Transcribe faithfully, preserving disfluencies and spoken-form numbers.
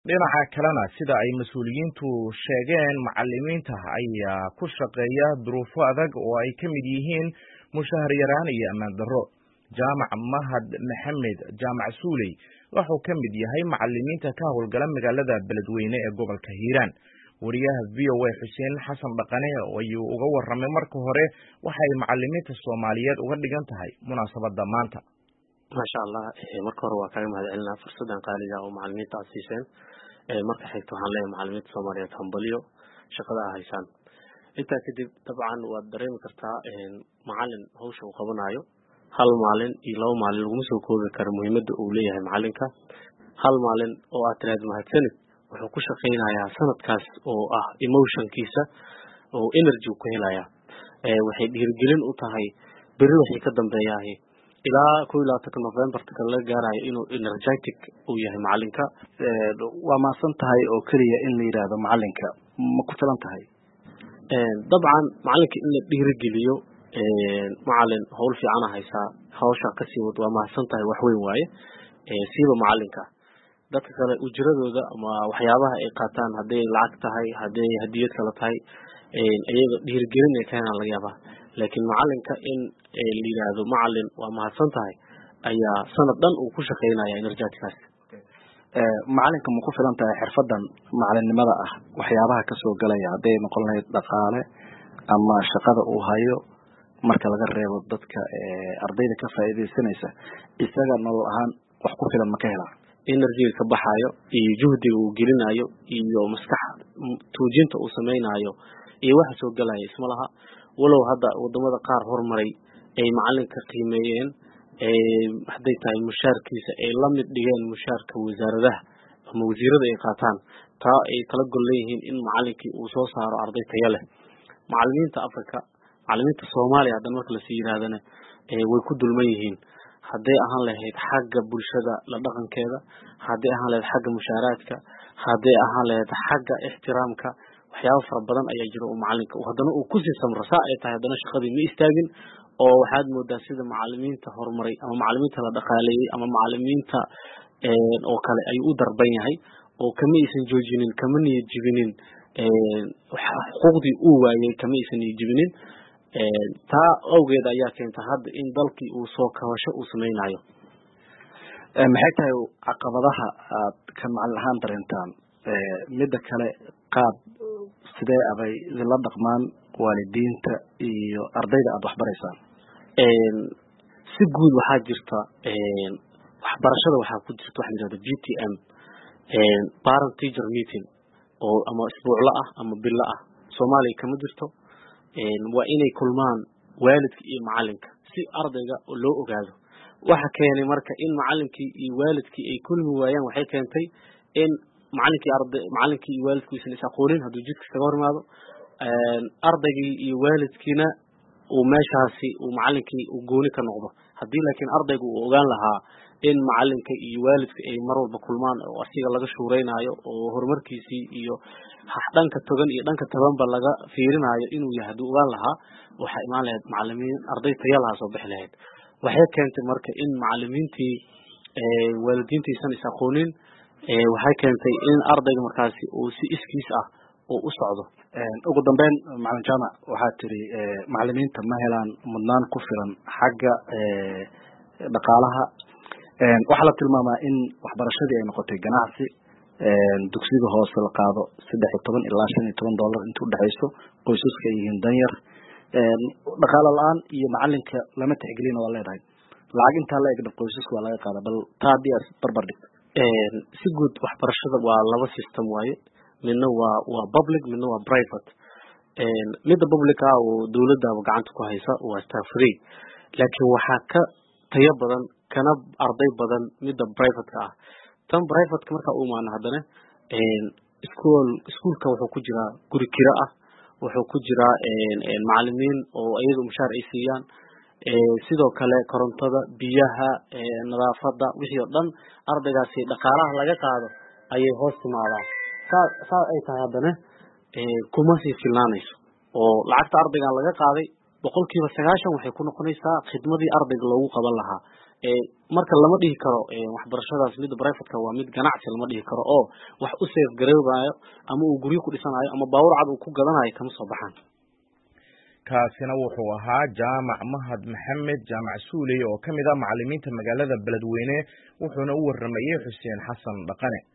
dhinaca kalena sida ay mas'uuliyiintu sheegeen macallimiinta ayaa ku shaqeeya duruufo adag oo ay ka mid yihiin mushahar yaraan iyo ammaan darro. Jaamac Mahad Maxamed Jaamac Suuley wuxuu ka mid yahay macallimiinta ka howlgala magaalada Beledweyne ee gobolka Hiiraan. Wariyaha V O A Xuseen Xasan Dhaqane ayuu uga warramay marka hore waxa ay macallimiinta Soomaaliyeed uga dhigan tahay munaasabadda maanta. ما شاء الله marka hore waa kaga mahadcelinaa fursadan qaaliga oo macallimiinta siiseen ee marka xigto waxaan leeyahay macallimiinta Soomaaliyeed hambaliyo shaqada ay haystaan inta kadib dabcan waad dareemi kartaa in macallin hawsha uu qabanayo hal maalin iyo laba maalin lagu soo koobi karo muhiimadda uu leeyahay macallinka hal maalin oo aad tiraahdo mahadsanid wuxuu ku shaqeynayaa sanadkaas oo ah emotionkiisa oo energy ku helaya ee waxay dhiirigelin u tahay bari wixii ka dambeeyahay ilaa kow iyo labaatan November ka la gaarayo inuu energetic uu yahay macallinka ee waa maasan tahay oo kaliya in la yiraahdo macallinka ma ku filan tahay ee dabcan macallinka in la dhiirigeliyo ee macallin hawl fiican haysa hawsha ka sii wad waa maasan tahay wax weyn waaye ee siiba macallinka dadka kale ujiradooda ama waxyaabaha ay qaataan haday lacag tahay haday hadiyad kala tahay ee ayaga dhiirigelin ay keenan laga yaabaa laakiin macallinka in la yiraahdo macallin waa mahadsan tahay ayaa sanad dhan uu ku shaqeynaya energetickaas ee macallinka ma ku filan tahay xirfadan macallinimada ah waxyaabaha ka soo galaya haday noqon lahayd dhaqaale ama shaqada uu hayo marka laga reebo dadka ee ardayda ka faa'iideysanaysa isaga nolol ahaan wax ku filan ma ka helaa energy ka baxayo iyo juhdiga uu gelinayo iyo maskax tuujinta uu sameeynayo iyo waxa soo galaya isma laha walow hadda wadamada qaar hormaray ay macallinka qiimeeyeen ee haday tahay mushaarkiisa ay la mid dhigeen mushaarka wasaaradaha ama wasiirada ay qaataan taa ay kala gol leeyihiin in macallinkii uu soo saaro arday tayo leh macallimiinta Afrika macallimiinta Soomaaliya hadda marka la sii yiraahdana ee way ku dulman yihiin haday ahaan lahayd xagga bulshada la dhaqankeeda haday ahaan lahayd xagga mushaaraadka haday ahaan lahayd xagga ixtiraamka waxyaabo fara badan ayaa jira oo macallinka uu hadana uu ku sii samrasa ay tahay hadana shaqadii ma istaagin oo waxaad moodaa sida macallimiinta hormaray ama macallimiinta la dhaqaaleeyay ama macallimiinta ee oo kale ay u darban yahay oo kama aysan joojinin kama niyad jibinin ee xuquuqdii uu waayay kama aysan niyad jibinin ee taa awgeed ayaa keenta hadda in dalkii uu soo kabasho uu sameeynayo ee maxay tahay caqabadaha aad ka macallin ahaan dareentaan ee midda kale qaab sidee abay la dhaqmaan waalidiinta iyo ardayda aad wax baraysaan ee si guud waxa jirta ee waxbarashada waxa ku jirta wax la yiraahdo P T M ee parent teacher meeting oo ama isbuucla ah ama bil ah Soomaaliya kama jirto ee waa inay kulmaan waalidka iyo macallinka si ardayga loo ogaado waxa keenay marka in macallinkii iyo waalidkii ay kulmi waayaan waxay keentay in macallinkii arday macallinkii iyo waalidku isla aqoonin haduu jidka kaga hormaado ee ardaygii iyo waalidkiina uu meeshaasi uu macallinkii uu gooni ka noqdo hadii laakiin ardaygu uu ogaan lahaa in macallinka iyo waalidka ay mar walba kulmaan oo asiga laga shuureynayo oo horumarkiisii iyo dhanka togan iyo dhanka tabanba laga fiirinayo inuu yahay haduu ogaan lahaa waxa imaan lahayd macallimiin arday tayo laha soo bixi lahayd waxay keentay marka in macallimiintii ee waalidiintiisan is aqoonin ee waxay keentay in ardayga markaasi uu si iskiis ah oo u socdo ee ugu dambeyn macallin Jaamac waxa tiri ee macallimiinta ma helaan mudnaan ku filan xagga ee dhaqaalaha ee waxa la tilmaamaa in waxbarashadii ay noqotay ganacsi ee dugsiga hoose la qaado saddex iyo toban ilaa shan iyo toban dollar inta u dhaxayso qoysaska yihiin danyar ee dhaqaale la'aan iyo macallinka lama tixgelin waa leedahay lacag inta la eegna qoysaska waa laga qaadaa bal taadiyaas barbar dhig ee si guud waxbarashada waa laba system waaye midna waa waa public midna waa private ee midda public ah oo dawladda gacanta ku haysa waa staff free laakiin waxa ka tayo badan kana arday badan midda private ah tan private marka uu maana hadana ee school schoolka wuxuu ku jira guri kira ah wuxuu ku jira ee macallimiin oo ayagu mushaar ay siiyaan ee sidoo kale korontada biyaha ee nadaafada wixii oo dhan ardaygaasi dhaqaalaha laga qaado ayay hoos timaadaan saa ay tahay hadana ee kuma sii filaanayso oo lacagta ardayga laga qaaday boqolkiiba sagaashan waxay ku noqonaysaa khidmadii ardayga loogu qaban lahaa marka lama dhihi karo waxbarashadaas mid private-ka waa mid ganacsi lama dhihi karo oo wax u safe garoobayo ama uu guryo ku dhisanayo ama baawur cad uu ku gadanayo kama soo baxaan. kaasina wuxuu ahaa Jaamac Mahad Maxamed Jaamac Suuley oo kamid ah macallimiinta magaalada Beledweyne wuxuuna u waramayay Xuseen Xasan Dhaqane.